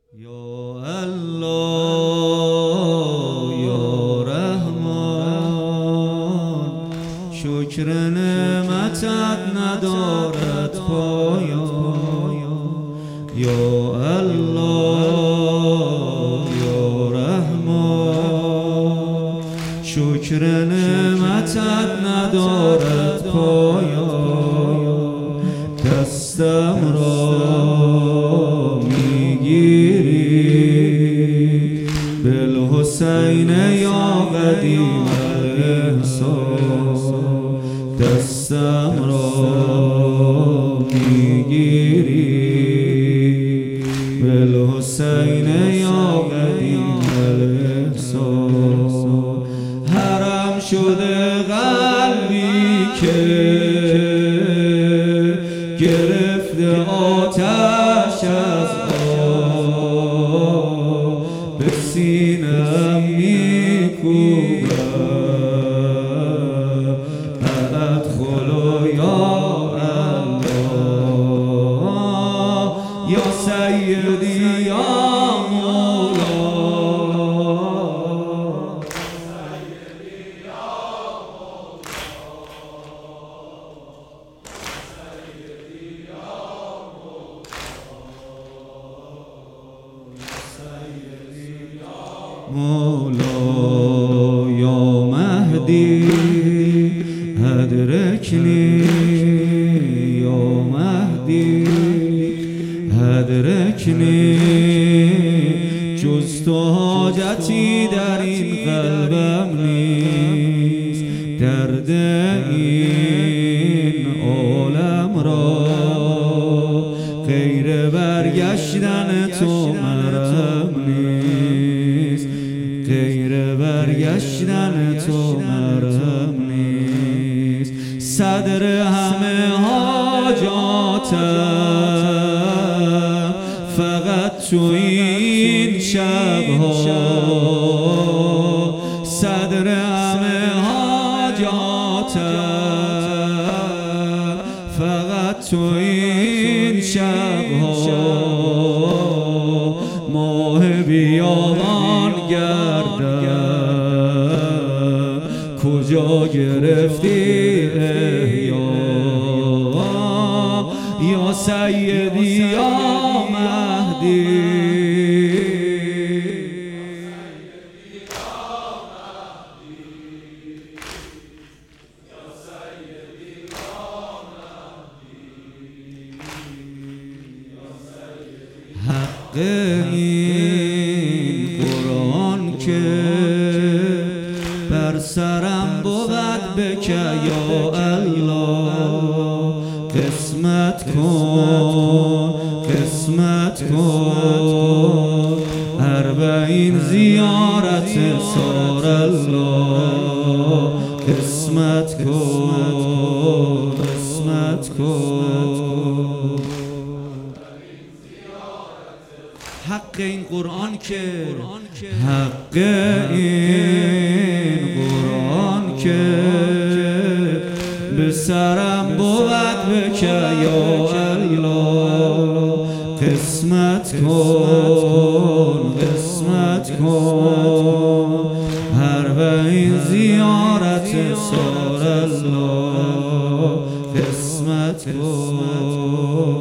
یا الله یا رحمان، شکر نعمتت ندارد پایان. یا الله یا رحمان، شکر نعمتت ندارد پایان. دستم را بالحسین یا قدیم الاحسان، دستم را میگیری بالحسین یا قدیم الاحسان. حرم شده قلبی که گرفته آتش از آب، به سینم میکوبم ادخل یا الله یا سیدی یا مولا. مولا یا مهدی ادرکنی، یا مهدی ادرکنی، جز تو حاجتی در این قلبم نیست. درد این عالم را غیر برگشتن تو مرهم نیست، غیر برگشتن تو مرهم نیست. صدر همه حاجاتم فقط تو این شبها، صدر همه حاجاتم فقط تو این شبها. ماه بیابان گردم کجا گرفتی احیا، یا سیدی یا مهدی. حق این قرآن که بر سرم بود بکه یا الله، قسمت کن قسمت کن اربعین زیارت سار الله. قسمت کن قسمت کن حق این قرآن که، حق این قرآن که به سرم بود بکه یا الله. قسمت کن قسمت کن اربعین زیارت سار الله. قسمت کن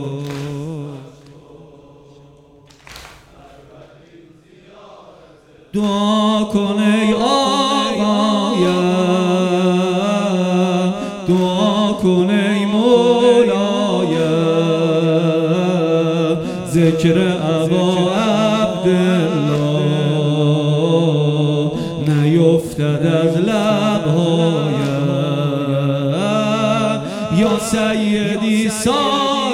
دعا کن ای آقایم، دعا کن ای مولایم، ذکر ابا عبدالله نیفتد از لبهایم. یا سیدی